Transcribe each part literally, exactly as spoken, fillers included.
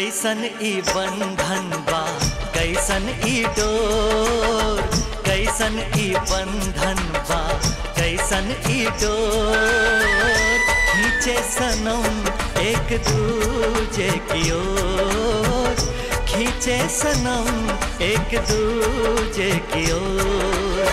कैसन ई बंधन बा, कैसन ई डोर, कैसन ई बंधन बा, कैसन ई डोर, खींचे सनम एक दूजे की ओर, खींचे सनम एक दूजे की ओर।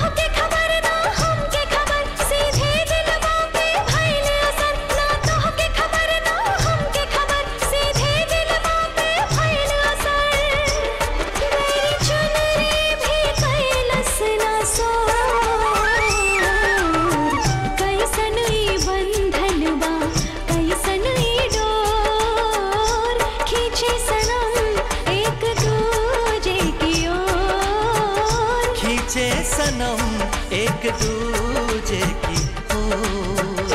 खींचे सनम एक दूजे की ओर।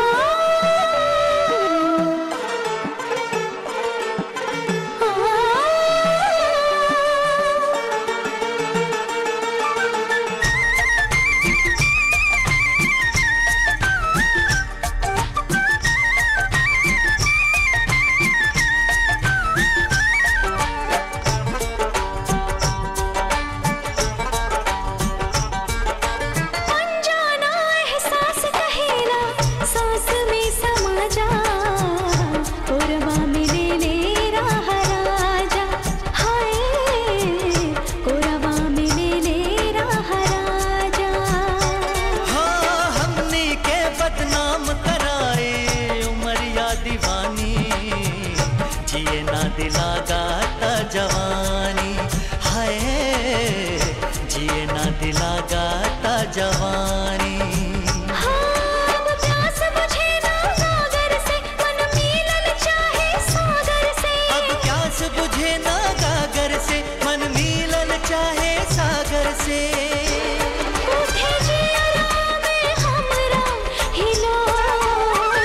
जिए ना दिला गाता जवानी, हाय जिए ना दिला गाता जवानी। हाँ, प्यास बुझे ना गागर से, मन मिलन चाहे सागर से। अब प्यास बुझे ना गागर से, मन मिलन चाहे सागर से। उठे जिया में हमरा हिलोर,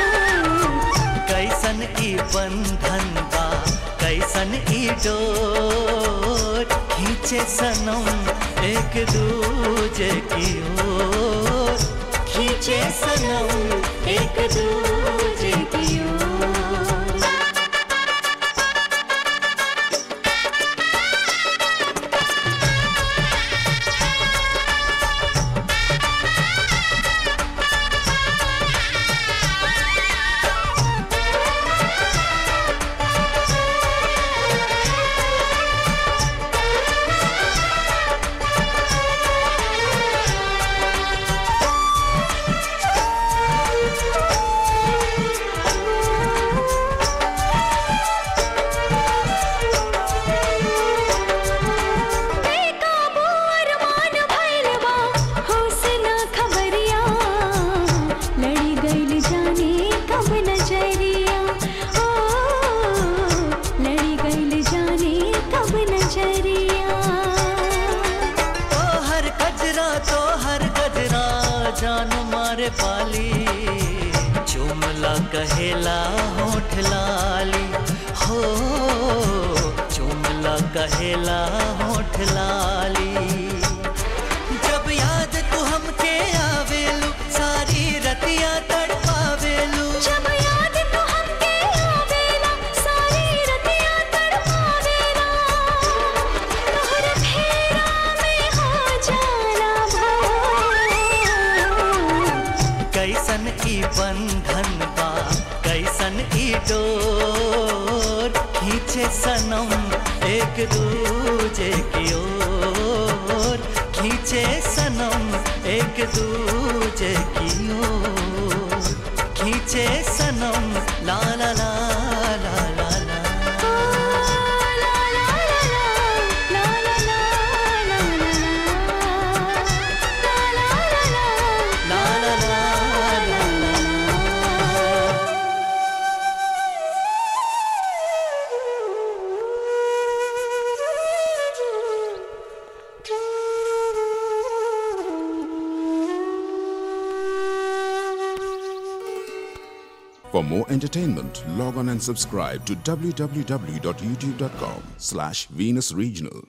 कैसन ई बंधन बा, कैसन ई डोर, खींचे सनम एक दूजे की ओर, खींचे सनम एक दूजे की ओर। जान मारे पाली चुमला कहेला होठ लाली, हो चुमला कहेला होठ लाली। जब याद तू हमके आवेलू सारी रतिया तड़पावेलू, जब याद तू हमके आवेला सारी रतिया तड़पावेला। तोहर फेरा में हो जाला भोर, कैसन ई बंधन बा, कैसन ई डोर, खींचे सनम एक दूजे की ओर, खींचे सनम एक दूजे की ओर, खींचे सनम ला ला ला ला ला ला। For more entertainment, log on and subscribe to w w w dot youtube dot com slash Venus Regional.